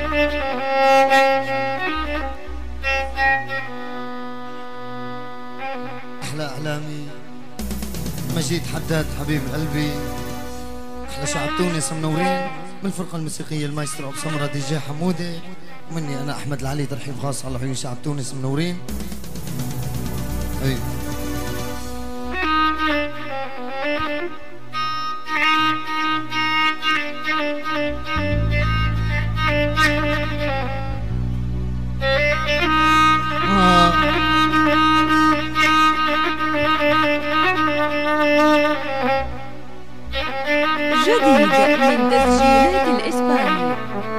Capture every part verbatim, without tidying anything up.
أحلى أعلامي مجيد حداد حبيب قلبي، أحلى شعب تونس منورين من الفرقة الموسيقية المايسترو أبو سمرة دي جي حمودة، ومني أنا أحمد العلي ترحيب خاص على حبيب شعب تونس منورين. حبيبي جديد من تسجيلات الإسباني.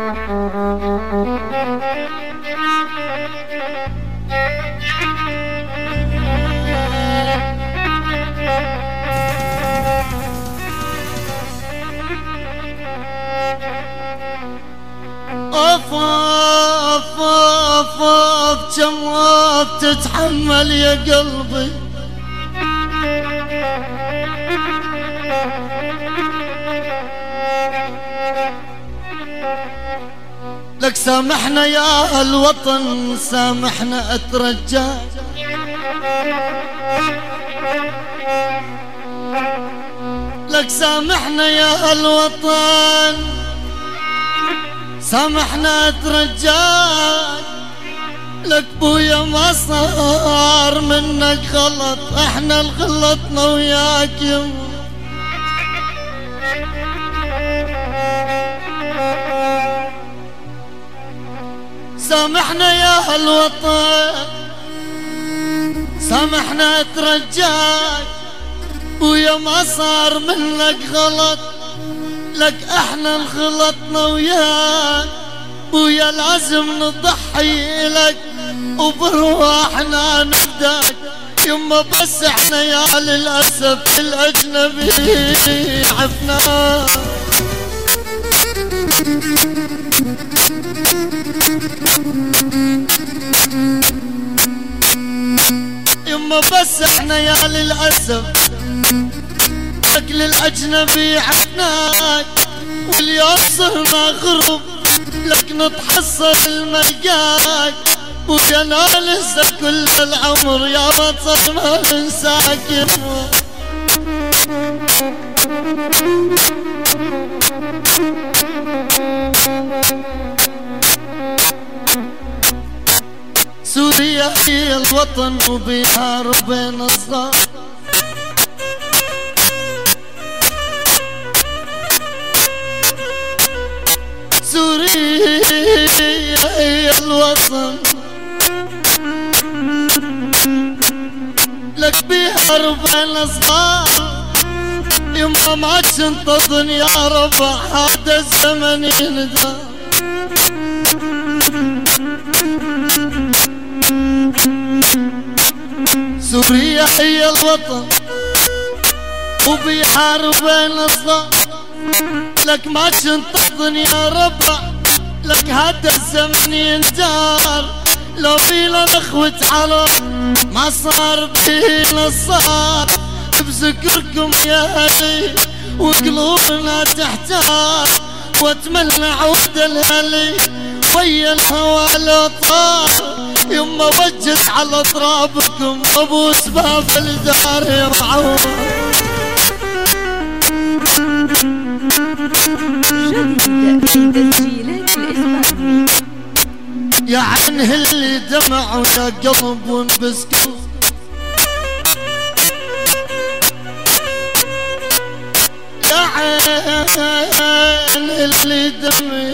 أف أف أف أف كم وقت تتحمل يا قلبي، لك سامحنا يا الوطن سامحنا اترجاك، لك سامحنا يا الوطن سامحنا اترجاك، لك بويا ما صار منك غلط احنا الغلطنا وياك يما، سامحنا يا الوطن سامحنا اترجاك، ويا ما صار منك غلط لك احنا انغلطنا وياك، ويا لازم نضحي لك وبرواحنا نفداك يما، بس احنا يا للاسف الاجنبي عفناك يما، بس احنا يا للأسف لك للأجنبي عفناك، واليوم صرنا غرب لك نتحصل الملقاك، ويانا لسه كل العمر يا بطل ما ننساك يما. سوريا هي الوطن وبيها ربنا الصار، سوريا هي الوطن لك بيها ربنا صغار، يما ما تنتظن يا ربع هذا الزمن يندار، سوريا هي الوطن وبيحارب بين الصار، لك ما تنتظن يا ربع لك هذا الزمن يندار، لو فينا نخوة عرب ما صار بينا صار، بذكركم يا هلي وقلوبنا تحتار، واتمنى عود الهلي ويا الهوى لو طار، يما وجد على ترابكم ابوس باب الدار يا معود. جديد في تسجيلات الإسباني. يا عينه اللي دمع ويا قلب ونبسكو، يا عين اللي دمع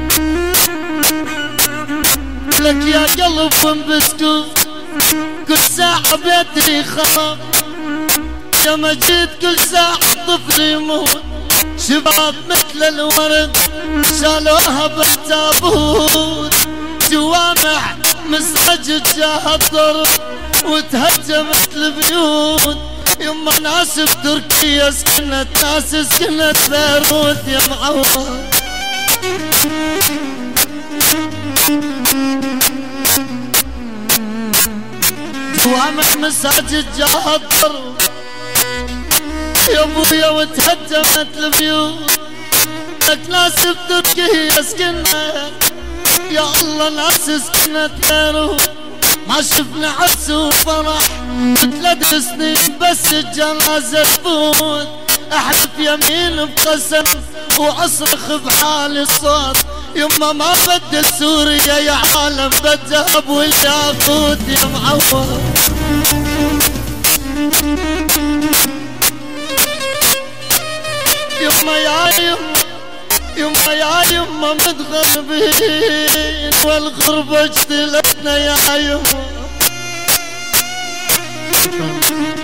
لك يا قلب ونبسكو، كل ساعة بيتي خراب يا مجيد، كل ساعة طفل يموت، شباب مثل الورد شالوها بالتابوت، جوامع مساجد جاها الضرب وتهجمت البيوت، يما ناس بتركيا سكنت ناس سكنت بيروت يا معود. جوامع مساجد جاها الضرب يا ابويا وتهدمت البيوت، لك ناس بتركيا سكنت يا الله ناس سكنت غيره ما شفنا عز وفرح ثلاث سنين بس الجنازة تفوت احلف يمين بقسم واصرخ بحال الصوت يما ما بدل سوريا يا عالم بالذهب والياقوت يا معوض يما يا يما يما يا يما متغربين والغربة اجتلتنا يا يما